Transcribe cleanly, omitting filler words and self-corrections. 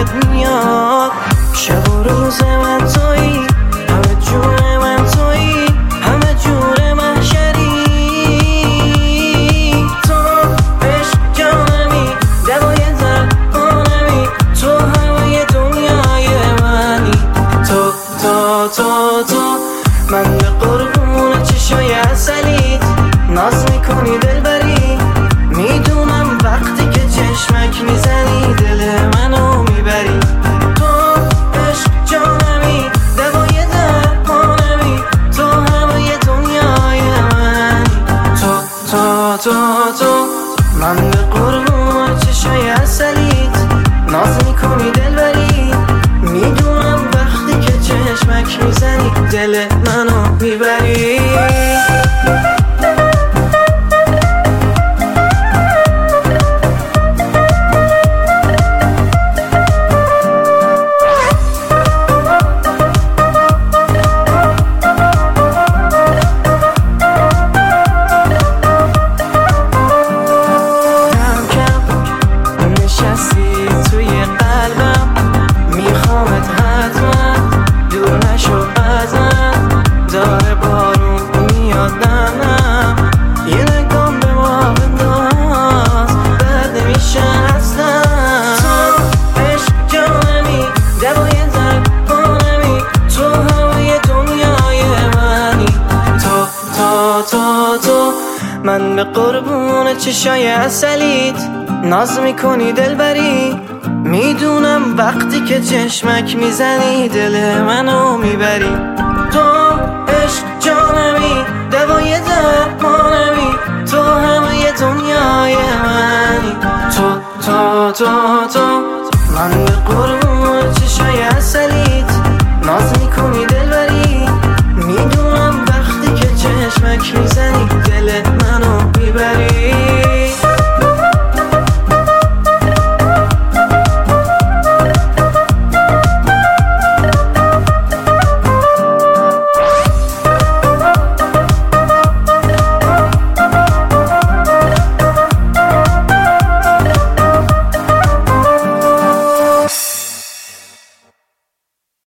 یادت میاد. شب و روز من تویی، همه جون من تویی، همه جون محشری. تو عشق جانمی، دوای درمانمی، تو همه دنیای منی. تو من به قربون چشای عسلیت ناز میکنی دلبری. میدونم وقتی که چشمک میزنی دل منو میبری. تو عشق جانمی، دوای درمانمی، تو همه دنیای منی. تو من به قربون چشای عسلیت ناز میکنی دلبری. میدونم وقتی که چشمک میزنی دل منو میبری. من به قربون چشای عسلیت ناز میکنی دلبری. میدونم وقتی که چشمک میزنی دل منو میبری. تو عشق جانمی، دوای درمانمی، تو همه دنیای منی. تو